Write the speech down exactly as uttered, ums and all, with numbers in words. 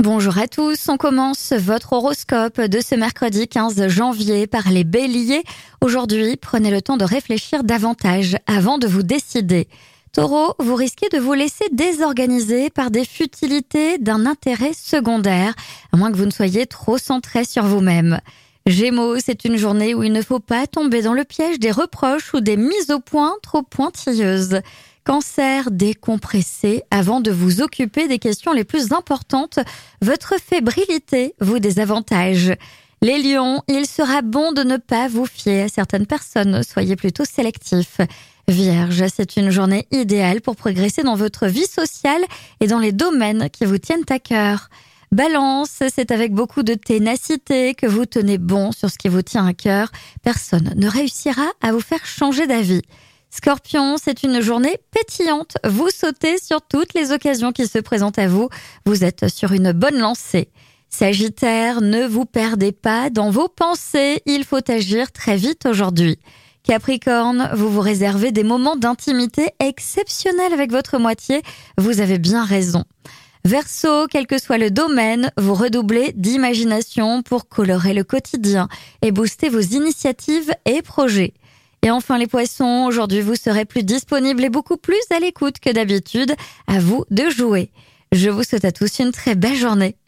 Bonjour à tous, on commence votre horoscope de ce mercredi quinze janvier par les béliers. Aujourd'hui, prenez le temps de réfléchir davantage avant de vous décider. Taureau, vous risquez de vous laisser désorganiser par des futilités d'un intérêt secondaire, à moins que vous ne soyez trop centré sur vous-même. Gémeaux, c'est une journée où il ne faut pas tomber dans le piège des reproches ou des mises au point trop pointilleuses. Cancer, décompressez avant de vous occuper des questions les plus importantes. Votre fébrilité vous désavantage. Les lions, il sera bon de ne pas vous fier à certaines personnes. Soyez plutôt sélectifs. Vierge, c'est une journée idéale pour progresser dans votre vie sociale et dans les domaines qui vous tiennent à cœur. Balance, c'est avec beaucoup de ténacité que vous tenez bon sur ce qui vous tient à cœur. Personne ne réussira à vous faire changer d'avis. Scorpion, c'est une journée pétillante. Vous sautez sur toutes les occasions qui se présentent à vous. Vous êtes sur une bonne lancée. Sagittaire, ne vous perdez pas dans vos pensées. Il faut agir très vite aujourd'hui. Capricorne, vous vous réservez des moments d'intimité exceptionnels avec votre moitié. Vous avez bien raison. Verseau, quel que soit le domaine, vous redoublez d'imagination pour colorer le quotidien et booster vos initiatives et projets. Et enfin les poissons, aujourd'hui vous serez plus disponibles et beaucoup plus à l'écoute que d'habitude. À vous de jouer. Je vous souhaite à tous une très belle journée.